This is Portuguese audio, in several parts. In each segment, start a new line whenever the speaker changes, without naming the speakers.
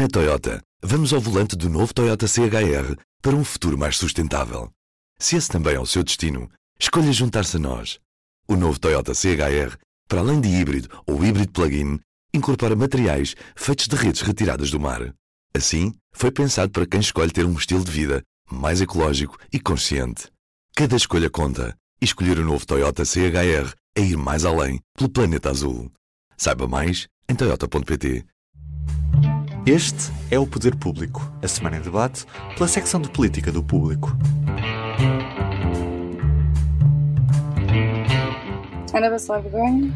Na Toyota, vamos ao volante do novo Toyota CHR para um futuro mais sustentável. Se esse também é o seu destino, escolha juntar-se a nós. O novo Toyota CHR, para além de híbrido ou híbrido plug-in, incorpora materiais feitos de redes retiradas do mar. Assim, foi pensado para quem escolhe ter um estilo de vida mais ecológico e consciente. Cada escolha conta, e escolher o novo Toyota CHR é ir mais além pelo planeta azul. Saiba mais em toyota.pt.
Este é o Poder Público, a semana em debate pela secção de política do Público.
Ana Bacelar Begonha,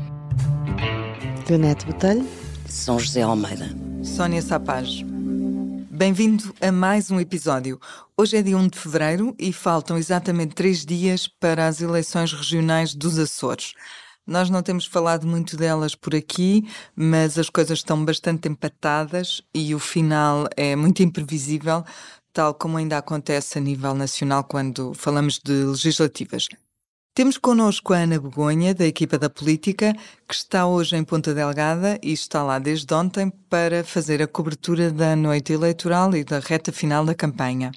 Leonete Botelho,
São José Almeida,
Sónia Sapaz. Bem-vindo a mais um episódio. Hoje é dia 1 de fevereiro e faltam exatamente 3 dias para as eleições regionais dos Açores. Nós não temos falado muito delas por aqui, mas as coisas estão bastante empatadas e o final é muito imprevisível, tal como ainda acontece a nível nacional quando falamos de legislativas. Temos connosco a Ana Begonha, da equipa da política, que está hoje em Ponta Delgada e está lá desde ontem para fazer a cobertura da noite eleitoral e da reta final da campanha.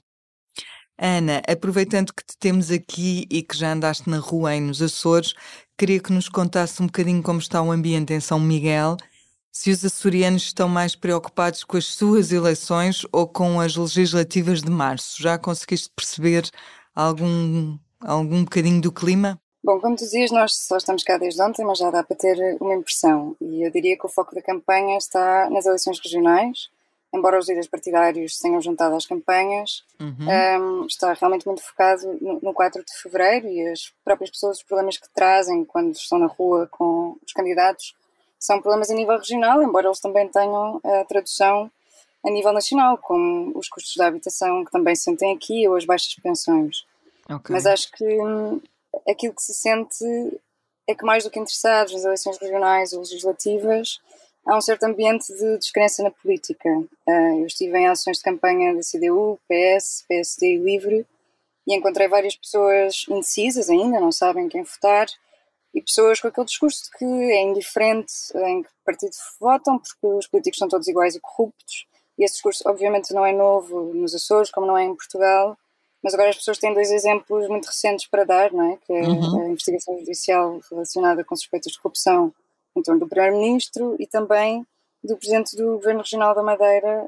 Ana, aproveitando que te temos aqui e que já andaste na rua aí nos Açores, queria que nos contasse um bocadinho como está o ambiente em São Miguel, se os açorianos estão mais preocupados com as suas eleições ou com as legislativas de março. Já conseguiste perceber algum bocadinho do clima?
Bom, como tu dizias, nós só estamos cá desde ontem, mas já dá para ter uma impressão. E eu diria que o foco da campanha está nas eleições regionais, embora os líderes partidários se tenham juntado às campanhas, está realmente muito focado no 4 de fevereiro e as próprias pessoas, os problemas que trazem quando estão na rua com os candidatos, são problemas a nível regional, embora eles também tenham a tradução a nível nacional, como os custos da habitação que também se sentem aqui ou as baixas pensões.
Okay.
Mas acho que aquilo que se sente é que, mais do que interessados nas eleições regionais ou legislativas, há um certo ambiente de descrença na política. Eu estive em ações de campanha da CDU, PS, PSD e LIVRE e encontrei várias pessoas indecisas ainda, não sabem quem votar, e pessoas com aquele discurso de que é indiferente em que partido votam, porque os políticos são todos iguais e corruptos. E esse discurso, obviamente, não é novo nos Açores, como não é em Portugal. Mas agora as pessoas têm 2 exemplos muito recentes para dar, não é? Que é a investigação judicial relacionada com suspeitas de corrupção em torno do Primeiro-Ministro e também do Presidente do Governo Regional da Madeira,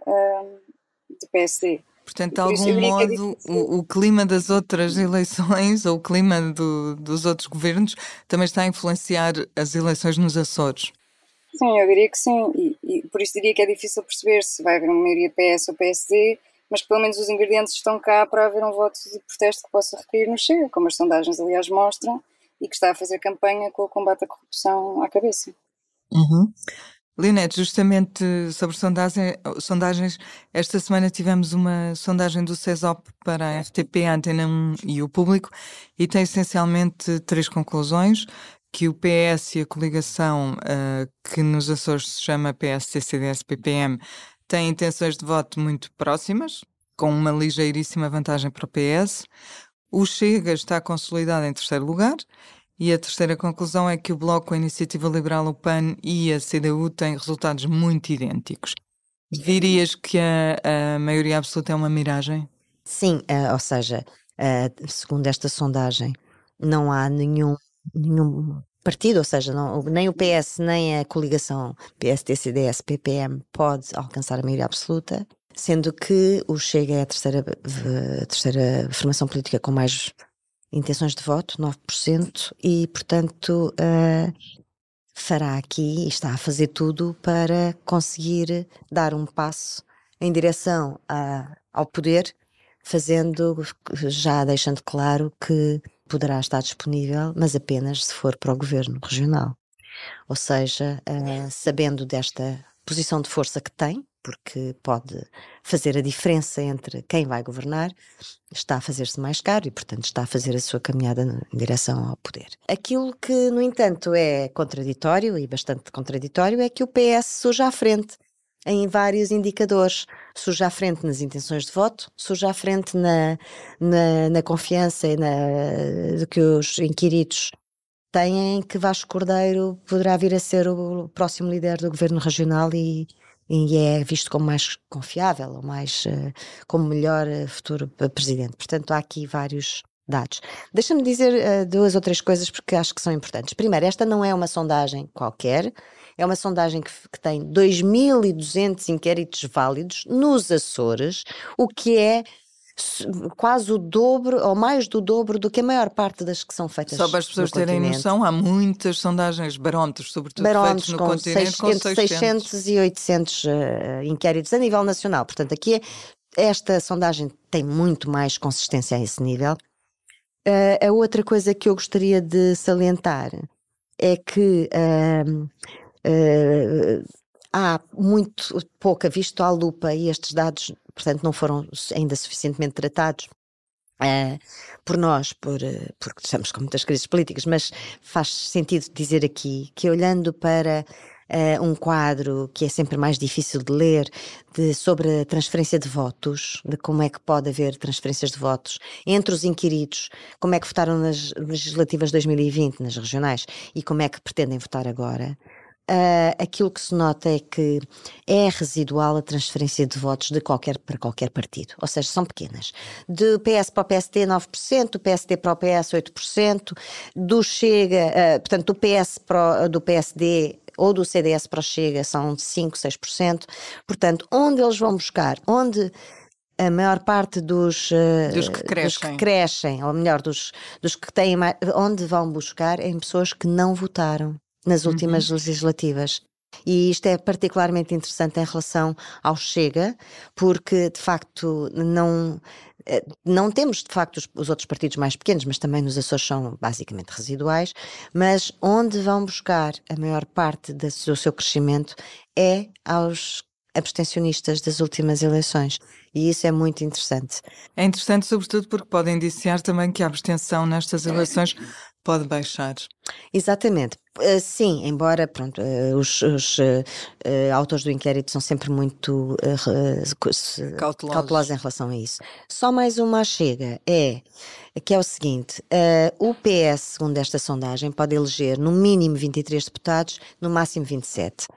do PSD.
Portanto, de algum modo, o clima das outras eleições ou o clima dos outros governos também está a influenciar as eleições nos Açores?
Sim, eu diria que sim. E por isso diria que é difícil perceber se vai haver uma maioria PS ou PSD, mas que pelo menos os ingredientes estão cá para haver um voto de protesto que possa recair no Chega, como as sondagens aliás mostram, e que está a fazer campanha com o combate à corrupção à cabeça.
Leonete, justamente sobre sondagens, esta semana tivemos uma sondagem do CESOP para a RTP, a Antena 1 e o Público, e tem essencialmente 3 conclusões: que o PS e a coligação, que nos Açores se chama PSD-CDS-PPM, têm intenções de voto muito próximas, com uma ligeiríssima vantagem para o PS. O Chega está consolidado em 3º lugar e a terceira conclusão é que o Bloco, a Iniciativa Liberal, o PAN e a CDU têm resultados muito idênticos. Dirias que a maioria absoluta é uma miragem?
Sim, ou seja, segundo esta sondagem, não há nenhum partido, ou seja, nem o PS nem a coligação PSD-CDS-PPM pode alcançar a maioria absoluta, sendo que o Chega é a terceira formação política com mais intenções de voto, 9%, e portanto fará aqui e está a fazer tudo para conseguir dar um passo em direção ao poder, deixando claro que poderá estar disponível, mas apenas se for para o governo regional. Ou seja, sabendo desta posição de força que tem, porque pode fazer a diferença entre quem vai governar, está a fazer-se mais caro e, portanto, está a fazer a sua caminhada em direção ao poder. Aquilo que, no entanto, é contraditório, e bastante contraditório, é que o PS surge à frente em vários indicadores. Surge à frente nas intenções de voto, surge à frente na confiança e de que os inquiridos têm que Vasco Cordeiro poderá vir a ser o próximo líder do governo regional e e é visto como mais confiável, ou mais como melhor futuro presidente. Portanto, há aqui vários dados. Deixa-me dizer 2 ou 3 coisas porque acho que são importantes. Primeiro, esta não é uma sondagem qualquer, é uma sondagem que tem 2.200 inquéritos válidos nos Açores, o que é quase o dobro ou mais do dobro do que a maior parte das que são feitas
Só para as pessoas
no
terem
continente.
noção, há muitas sondagens, barómetros, sobretudo feitos no continente, com
entre 600 e 800 inquéritos a nível nacional. Portanto, aqui esta sondagem tem muito mais consistência a esse nível. A outra coisa que eu gostaria de salientar é que há muito pouco visto à lupa e estes dados, portanto, não foram ainda suficientemente tratados por nós, porque estamos com muitas crises políticas, mas faz sentido dizer aqui que olhando para um quadro que é sempre mais difícil de ler, sobre a transferência de votos, de como é que pode haver transferências de votos entre os inquiridos, como é que votaram nas legislativas de 2020, nas regionais, e como é que pretendem votar agora. Aquilo que se nota é que é residual a transferência de votos para qualquer partido, ou seja, são pequenas. Do PS para o PSD 9%, do PSD para o PS 8%, do Chega, portanto do PSD ou do CDS para o Chega são 5, 6%, portanto onde eles vão buscar, onde a maior parte dos que crescem, ou melhor, dos que têm mais, onde vão buscar em pessoas que não votaram nas últimas legislativas. E isto é particularmente interessante em relação ao Chega, porque de facto não temos de facto os outros partidos mais pequenos, mas também nos Açores são basicamente residuais, mas onde vão buscar a maior parte do seu crescimento é aos abstencionistas das últimas eleições. E isso é muito interessante.
É interessante sobretudo porque pode indiciar também que a abstenção nestas eleições pode baixar.
Exatamente. Sim, embora os autores do inquérito são sempre muito cautelosos em relação a isso. Só mais uma chega, que é o seguinte, o PS, segundo esta sondagem, pode eleger no mínimo 23 deputados, no máximo 27.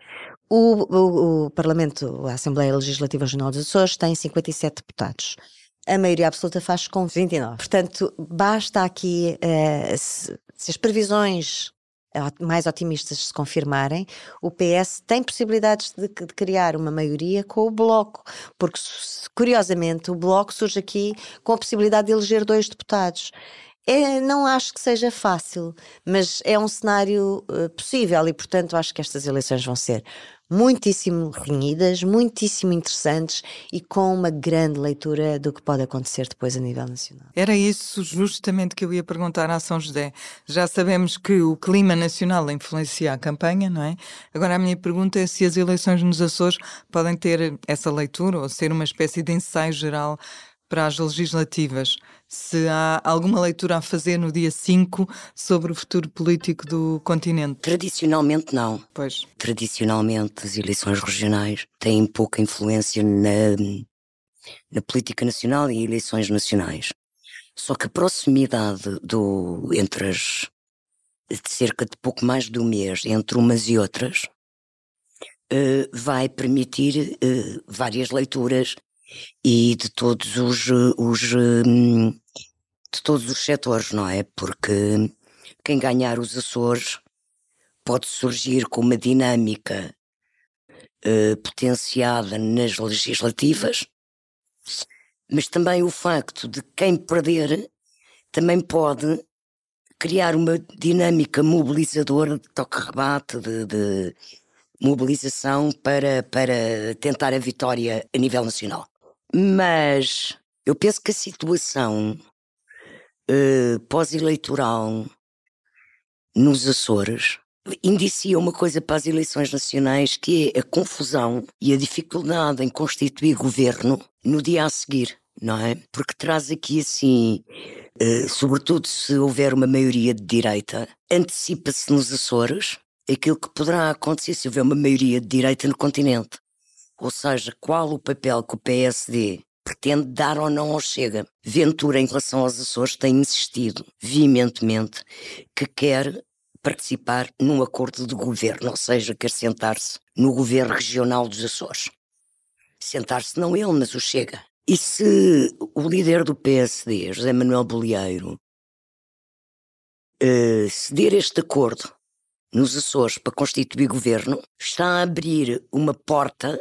O Parlamento, a Assembleia Legislativa Regional dos Açores, tem 57 deputados. A maioria absoluta faz com 29. Portanto, basta aqui, se as previsões mais otimistas se confirmarem, o PS tem possibilidades de criar uma maioria com o Bloco, porque, curiosamente, o Bloco surge aqui com a possibilidade de eleger 2 deputados. Não acho que seja fácil, mas é um cenário possível e, portanto, acho que estas eleições vão ser muitíssimo renhidas, muitíssimo interessantes e com uma grande leitura do que pode acontecer depois a nível nacional.
Era isso justamente que eu ia perguntar à São José. Já sabemos que o clima nacional influencia a campanha, não é? Agora a minha pergunta é se as eleições nos Açores podem ter essa leitura ou ser uma espécie de ensaio geral para as legislativas. Se há alguma leitura a fazer no dia 5 sobre o futuro político do continente?
Tradicionalmente não.
Pois.
Tradicionalmente as eleições regionais têm pouca influência na política nacional e eleições nacionais. Só que a proximidade entre de cerca de pouco mais de um mês entre umas e outras vai permitir várias leituras e de todos os setores, não é? Porque quem ganhar os Açores pode surgir com uma dinâmica potenciada nas legislativas, mas também o facto de quem perder também pode criar uma dinâmica mobilizadora de toque-rebate, de mobilização para tentar a vitória a nível nacional. Mas eu penso que a situação pós-eleitoral nos Açores indicia uma coisa para as eleições nacionais, que é a confusão e a dificuldade em constituir governo no dia a seguir, não é? Porque traz aqui assim, sobretudo se houver uma maioria de direita, antecipa-se nos Açores aquilo que poderá acontecer se houver uma maioria de direita no continente. Ou seja, qual o papel que o PSD pretende dar ou não ao Chega. Ventura, em relação aos Açores, tem insistido veementemente que quer participar num acordo de governo, ou seja, quer sentar-se no governo regional dos Açores. Sentar-se não ele, mas o Chega. E se o líder do PSD, José Manuel Bolieiro, ceder este acordo nos Açores para constituir governo, está a abrir uma porta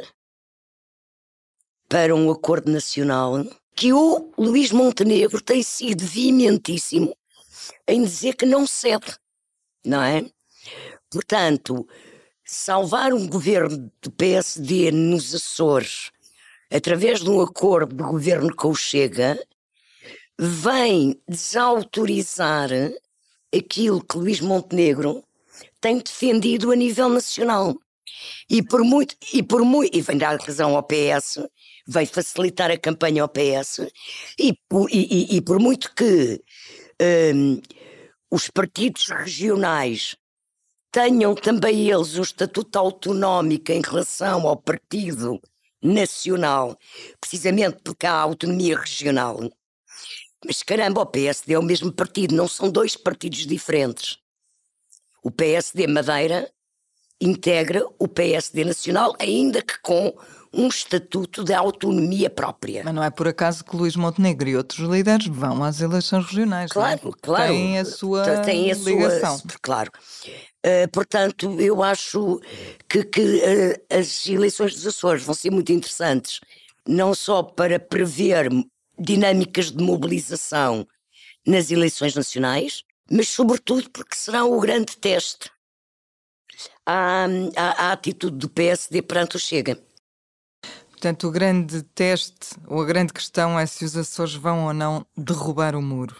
para um acordo nacional que o Luís Montenegro tem sido veementíssimo em dizer que não cede, não é? Portanto, salvar um governo do PSD nos Açores através de um acordo de governo com o Chega vem desautorizar aquilo que Luís Montenegro tem defendido a nível nacional. E vem dar razão ao PS, vai facilitar a campanha ao PS, e por muito que os partidos regionais tenham também eles um estatuto autonómico em relação ao partido nacional, precisamente porque há autonomia regional. Mas caramba, o PSD é o mesmo partido, não são dois partidos diferentes. O PSD Madeira integra o PSD Nacional, ainda que com um estatuto de autonomia própria.
Mas não é por acaso que Luís Montenegro e outros líderes vão às eleições regionais,
claro,
não é?
Claro.
Têm a sua ligação.
Claro. Portanto, eu acho que as eleições dos Açores vão ser muito interessantes, não só para prever dinâmicas de mobilização nas eleições nacionais, mas sobretudo porque será o grande teste à atitude do PSD perante o Chega.
Portanto, o grande teste, ou a grande questão é se os Açores vão ou não derrubar o muro.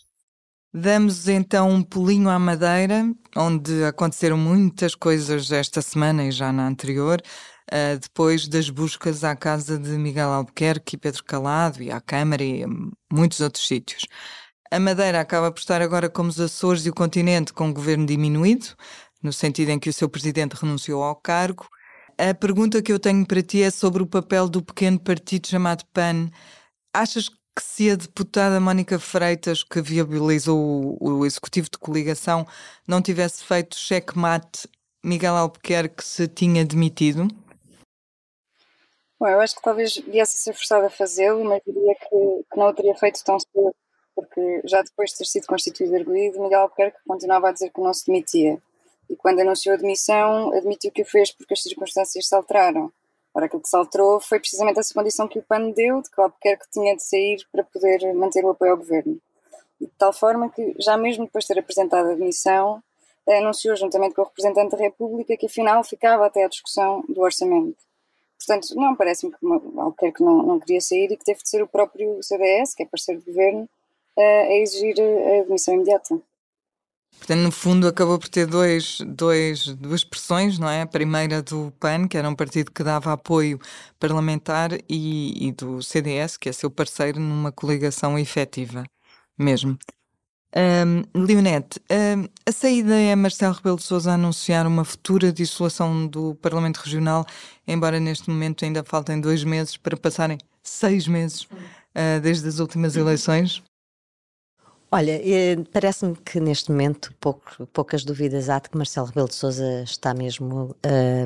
Damos então um pulinho à Madeira, onde aconteceram muitas coisas esta semana e já na anterior, depois das buscas à casa de Miguel Albuquerque e Pedro Calado e à Câmara e a muitos outros sítios. A Madeira acaba por estar agora como os Açores e o continente com um governo diminuído, no sentido em que o seu presidente renunciou ao cargo. A pergunta que eu tenho para ti é sobre o papel do pequeno partido chamado PAN. Achas que se a deputada Mónica Freitas, que viabilizou o executivo de coligação, não tivesse feito checkmate, Miguel Albuquerque se tinha demitido?
Bom, eu acho que talvez viesse a ser forçado a fazê-lo, mas diria que não o teria feito tão cedo, porque já depois de ter sido constituído arguido, Miguel Albuquerque continuava a dizer que não se demitia. E quando anunciou a demissão, admitiu que o fez porque as circunstâncias se alteraram. Ora, aquilo que se alterou foi precisamente essa condição que o PAN deu, de que o Albuquerque tinha de sair para poder manter o apoio ao governo. E de tal forma que, já mesmo depois de ter apresentado a demissão, anunciou juntamente com o representante da República que afinal ficava até a discussão do orçamento. Portanto, não parece-me que o Albuquerque não queria sair e que teve de ser o próprio CDS, que é parceiro de governo, a exigir a demissão imediata.
Portanto, no fundo, acabou por ter duas pressões, não é? A primeira do PAN, que era um partido que dava apoio parlamentar, e do CDS, que é seu parceiro numa coligação efetiva mesmo. Leonete, a saída é Marcelo Rebelo de Sousa a anunciar uma futura dissolução do Parlamento Regional, embora neste momento ainda faltem 2 meses para passarem 6 meses desde as últimas eleições.
Olha, parece-me que neste momento poucas dúvidas há de que Marcelo Rebelo de Sousa está mesmo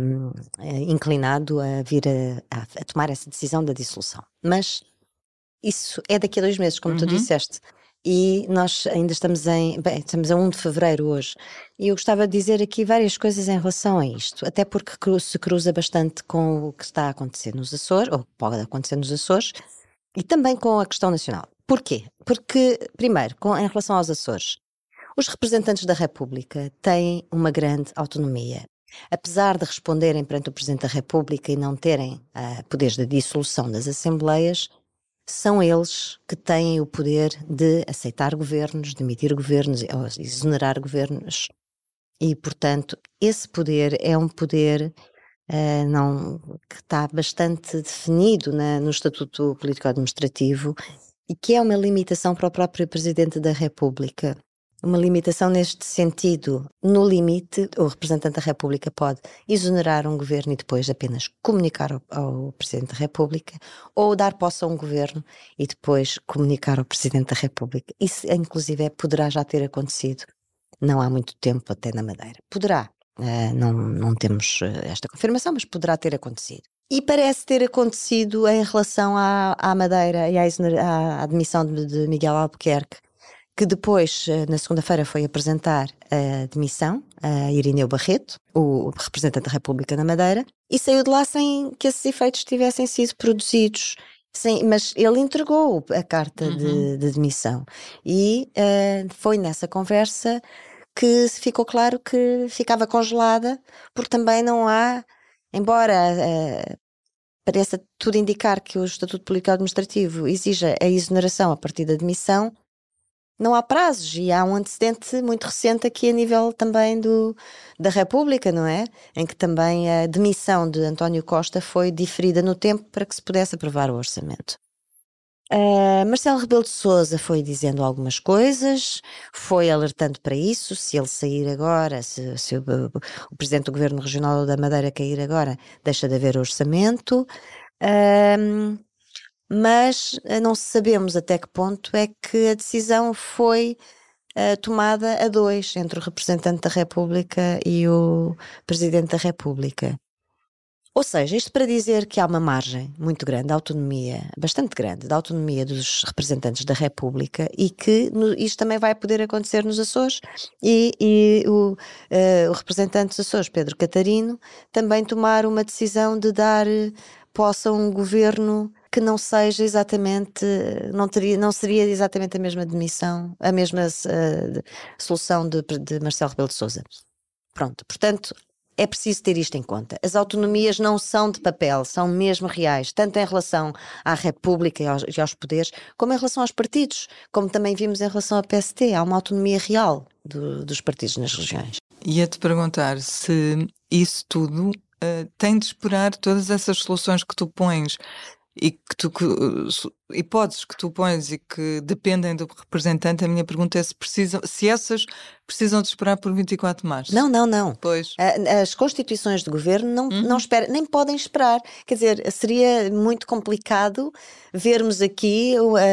inclinado a vir a tomar essa decisão da dissolução. Mas isso é daqui a 2 meses, como tu disseste. E nós ainda estamos a 1 de fevereiro hoje. E eu gostava de dizer aqui várias coisas em relação a isto, até porque se cruza bastante com o que está a acontecer nos Açores, ou pode acontecer nos Açores, e também com a questão nacional. Porquê? Porque, primeiro, em relação aos Açores, os representantes da República têm uma grande autonomia. Apesar de responderem perante o Presidente da República e não terem poderes de dissolução das Assembleias, são eles que têm o poder de aceitar governos, demitir governos, ou exonerar governos. E, portanto, esse poder é um poder que está bastante definido no Estatuto Político-Administrativo e que é uma limitação para o próprio Presidente da República. Uma limitação neste sentido. No limite, o representante da República pode exonerar um governo e depois apenas comunicar ao Presidente da República, ou dar posse a um governo e depois comunicar ao Presidente da República. Isso, inclusive, poderá já ter acontecido não há muito tempo até na Madeira. Poderá, não temos esta confirmação, mas poderá ter acontecido. E parece ter acontecido em relação à Madeira e à admissão de Miguel Albuquerque, que depois, na segunda-feira, foi apresentar a demissão a Irineu Barreto, o representante da República na Madeira, e saiu de lá sem que esses efeitos tivessem sido produzidos. Mas ele entregou a carta de demissão e foi nessa conversa que ficou claro que ficava congelada, porque também não há, embora pareça tudo indicar que o Estatuto Político Administrativo exija a exoneração a partir da demissão, não há prazos e há um antecedente muito recente aqui a nível também da República, não é? Em que também a demissão de António Costa foi diferida no tempo para que se pudesse aprovar o orçamento. Marcelo Rebelo de Sousa foi dizendo algumas coisas, foi alertando para isso, se ele sair agora, se o Presidente do Governo Regional da Madeira cair agora, deixa de haver orçamento. Mas não sabemos até que ponto é que a decisão foi tomada a dois, entre o representante da República e o Presidente da República. Ou seja, isto para dizer que há uma margem muito grande de autonomia, bastante grande, de autonomia dos representantes da República e que isto também vai poder acontecer nos Açores e o representante dos Açores, Pedro Catarino, também tomar uma decisão de dar posse a um governo que não seja exatamente, não seria exatamente a mesma demissão, a mesma solução de Marcelo Rebelo de Sousa. Pronto, portanto, é preciso ter isto em conta. As autonomias não são de papel, são mesmo reais, tanto em relação à República e aos poderes, como em relação aos partidos, como também vimos em relação ao PST. Há uma autonomia real dos partidos nas regiões.
Ia-te perguntar se isso tudo tem de esperar todas essas soluções que tu pões e hipóteses que tu pões e que dependem do representante. A minha pergunta é se essas precisam de esperar por 24 de março.
Não.
Pois.
As constituições de governo não esperam, nem podem esperar. Quer dizer, seria muito complicado vermos aqui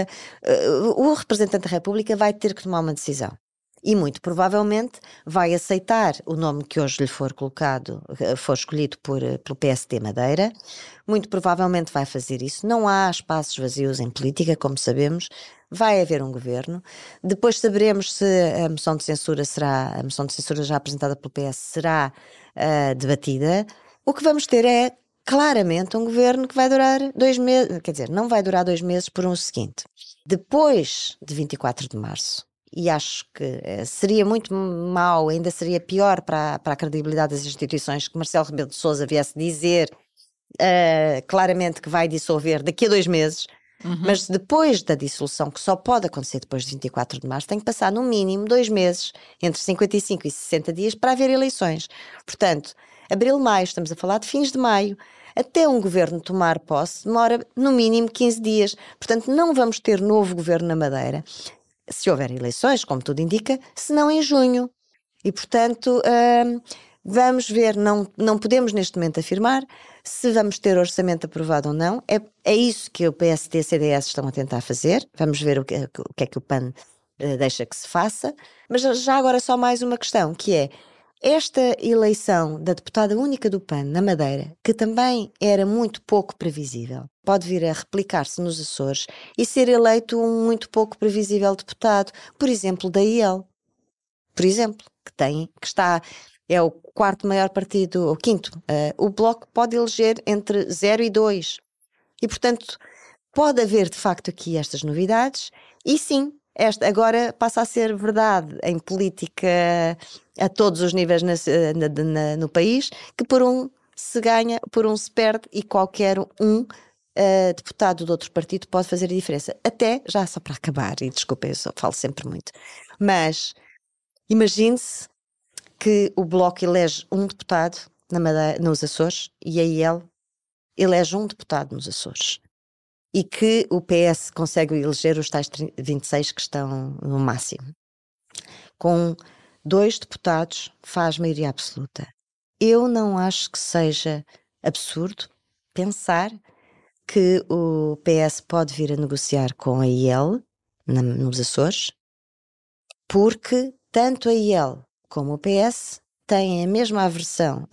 o representante da República vai ter que tomar uma decisão. E muito provavelmente vai aceitar o nome que hoje lhe for colocado, for escolhido pelo PSD Madeira. Muito provavelmente vai fazer isso. Não há espaços vazios em política, como sabemos. Vai haver um governo. Depois saberemos se a moção de censura já apresentada pelo PS será debatida. O que vamos ter é claramente um governo que vai durar 2 meses. Quer dizer, não vai durar 2 meses por um seguinte. Depois de 24 de março, e acho que seria muito mau, ainda seria pior para a credibilidade das instituições que Marcelo Rebelo de Sousa viesse dizer claramente que vai dissolver daqui a 2 meses, mas depois da dissolução, que só pode acontecer depois de 24 de março, tem que passar no mínimo 2 meses, entre 55 e 60 dias, para haver eleições. Portanto, abril, maio, estamos a falar de fins de maio, até um governo tomar posse, demora no mínimo 15 dias. Portanto, não vamos ter novo governo na Madeira, se houver eleições, como tudo indica, senão em junho. E, portanto, vamos ver, não podemos neste momento afirmar se vamos ter orçamento aprovado ou não. É isso que o PSD e o CDS estão a tentar fazer. Vamos ver o que é que o PAN deixa que se faça. Mas já agora só mais uma questão, que é esta eleição da deputada única do PAN na Madeira, que também era muito pouco previsível, pode vir a replicar-se nos Açores e ser eleito um muito pouco previsível deputado, por exemplo, da IEL, por exemplo, é o 4º maior partido, o 5º, o Bloco pode eleger entre 0 e 2. E, portanto, pode haver de facto aqui estas novidades e sim, agora passa a ser verdade em política a todos os níveis no país, que por um se ganha, por um se perde e qualquer deputado de outro partido pode fazer a diferença. Até, já só para acabar, e desculpa, eu só falo sempre muito, mas imagine-se que o Bloco elege um deputado nos Açores e a IEL elege um deputado nos Açores. E que o PS consegue eleger os tais 26 que estão no máximo. Com 2 deputados faz maioria absoluta. Eu não acho que seja absurdo pensar que o PS pode vir a negociar com a IEL nos Açores, porque tanto a IEL como o PS têm a mesma aversão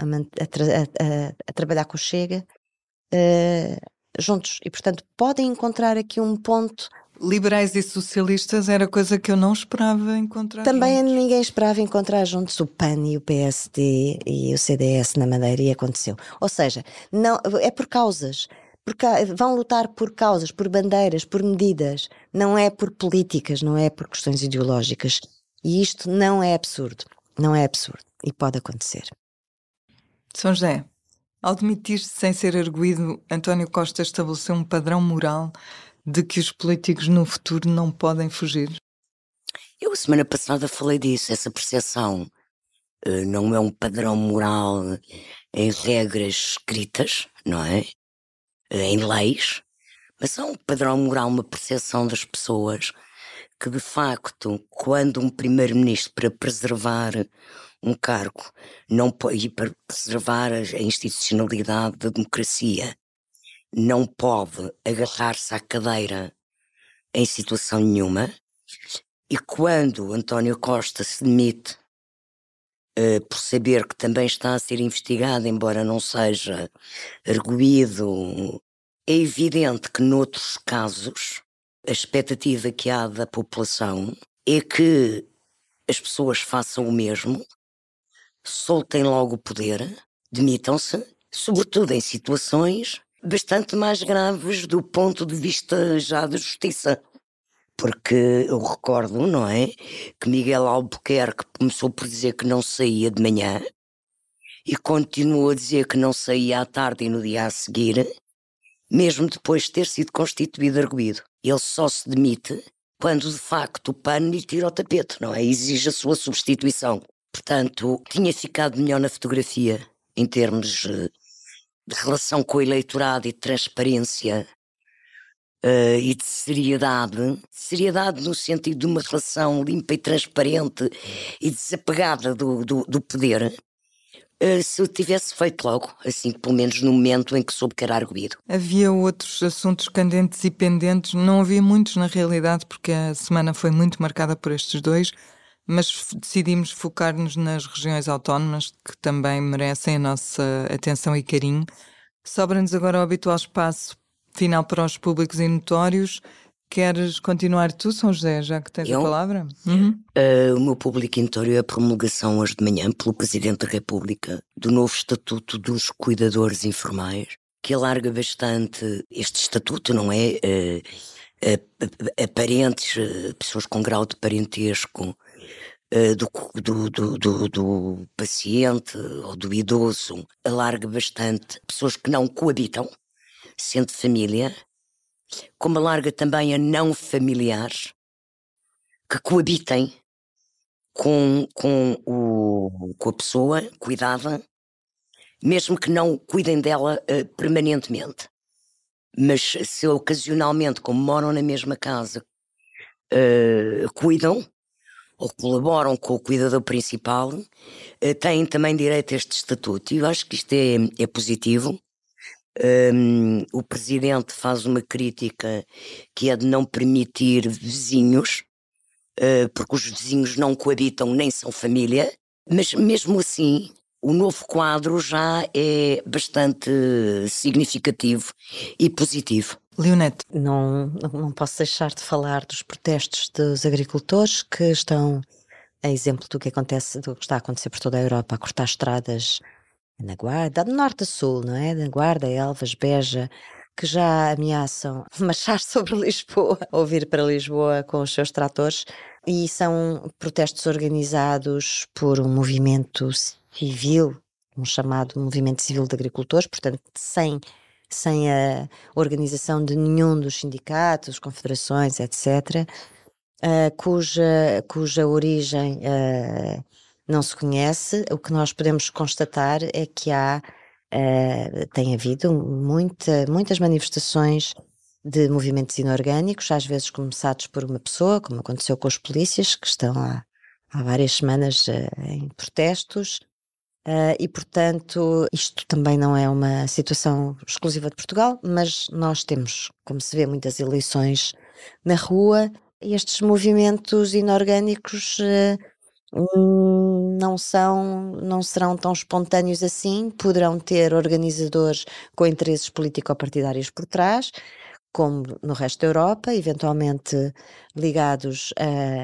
a trabalhar com o Chega juntos. E, portanto, podem encontrar aqui um ponto.
Liberais e socialistas era coisa que eu não esperava encontrar
Também
juntos.
ninguém esperava encontrar juntos o PAN e o PSD e o CDS na Madeira, e aconteceu. Ou seja, não, é por causas. Vão lutar por causas, por bandeiras, por medidas. Não é por políticas, não é por questões ideológicas. E isto não é absurdo. Não é absurdo. E pode acontecer.
São José, ao demitir-se sem ser arguido, António Costa estabeleceu um padrão moral de que os políticos no futuro não podem fugir.
Eu, semana passada, falei disso. Essa percepção não é um padrão moral em regras escritas, não é? Em leis, mas é um padrão moral, uma percepção das pessoas que, de facto, quando um primeiro-ministro, para preservar um cargo e para preservar a institucionalidade da democracia, não pode agarrar-se à cadeira em situação nenhuma, e quando António Costa se demite por saber que também está a ser investigado, embora não seja arguido, é evidente que noutros casos a expectativa que há da população é que as pessoas façam o mesmo, soltem logo o poder, demitam-se, sobretudo em situações bastante mais graves do ponto de vista já da justiça. Porque eu recordo, não é, que Miguel Albuquerque começou por dizer que não saía de manhã e continuou a dizer que não saía à tarde e no dia a seguir, mesmo depois de ter sido constituído arguido. Ele só se demite quando de facto o PAN lhe tira o tapete, não é? Exige a sua substituição. Portanto, tinha ficado melhor na fotografia em termos de relação com o eleitorado e de transparência e de seriedade no sentido de uma relação limpa e transparente e desapegada do poder, se eu tivesse feito logo, assim, pelo menos no momento em que soube que era arguido.
Havia outros assuntos candentes e pendentes, não havia muitos na realidade, porque a semana foi muito marcada por estes dois, mas decidimos focar-nos nas regiões autónomas, que também merecem a nossa atenção e carinho. Sobra-nos agora o habitual espaço final para os públicos e notórios. Queres continuar tu, São José, já que tens a palavra?
O meu público notório é a promulgação hoje de manhã pelo Presidente da República do novo Estatuto dos Cuidadores Informais, que alarga bastante este estatuto, não é? A parentes, pessoas com grau de parentesco do paciente ou do idoso, alarga bastante pessoas que não coabitam, sendo família, como alarga também a não familiares que coabitem com a pessoa cuidada, mesmo que não cuidem dela permanentemente. Mas se ocasionalmente, como moram na mesma casa, cuidam ou colaboram com o cuidador principal, têm também direito a este estatuto. E eu acho que isto é positivo. O Presidente faz uma crítica que é de não permitir vizinhos, porque os vizinhos não coabitam nem são família, mas mesmo assim o novo quadro já é bastante significativo e positivo.
Leonete.
Não posso deixar de falar dos protestos dos agricultores que estão a exemplo do que está a acontecer por toda a Europa, a cortar estradas na Guarda, de norte a sul, não é? Na Guarda, Elvas, Beja, que já ameaçam marchar sobre Lisboa, ou vir para Lisboa com os seus tratores, e são protestos organizados por um movimento civil, um chamado Movimento Civil de Agricultores, portanto, sem a organização de nenhum dos sindicatos, confederações, etc., cuja origem não se conhece. O que nós podemos constatar é que tem havido muitas manifestações de movimentos inorgânicos, às vezes começados por uma pessoa, como aconteceu com os polícias, que estão há várias semanas em protestos, e portanto isto também não é uma situação exclusiva de Portugal, mas nós temos, como se vê, muitas eleições na rua, e estes movimentos inorgânicos não serão tão espontâneos assim, poderão ter organizadores com interesses político-partidários por trás, como no resto da Europa, eventualmente ligados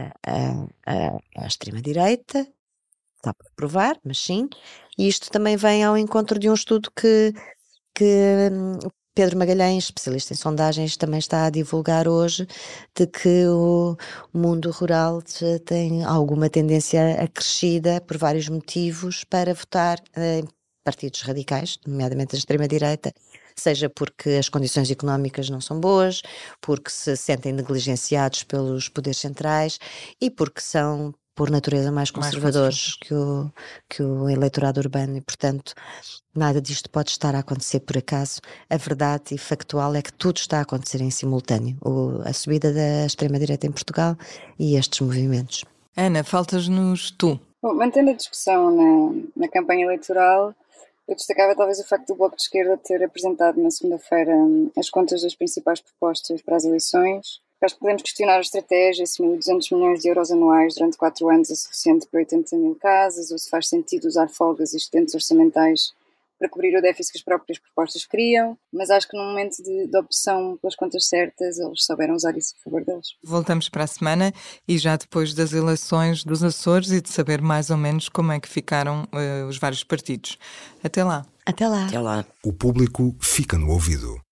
à extrema-direita, está por provar, mas sim, e isto também vem ao encontro de um estudo que o Pedro Magalhães, especialista em sondagens, também está a divulgar hoje, de que o mundo rural tem alguma tendência acrescida, por vários motivos, para votar em partidos radicais, nomeadamente a extrema-direita, seja porque as condições económicas não são boas, porque se sentem negligenciados pelos poderes centrais e porque são, por natureza, mais conservadores que o eleitorado urbano e, portanto, nada disto pode estar a acontecer por acaso. A verdade e factual é que tudo está a acontecer em simultâneo. A subida da extrema-direita em Portugal e estes movimentos.
Ana, faltas-nos tu.
Bom, mantendo a discussão na campanha eleitoral, eu destacava talvez o facto do Bloco de Esquerda ter apresentado na segunda-feira as contas das principais propostas para as eleições. Acho que podemos questionar a estratégia, se 1.200 milhões de euros anuais durante 4 anos é suficiente para 80 mil casas, ou se faz sentido usar folgas e excedentes orçamentais para cobrir o déficit que as próprias propostas criam, mas acho que no momento de opção pelas contas certas, eles souberam usar isso a favor deles.
Voltamos para a semana e já depois das eleições dos Açores e de saber mais ou menos como é que ficaram os vários partidos. Até lá.
Até lá.
Até lá.
O público fica no ouvido.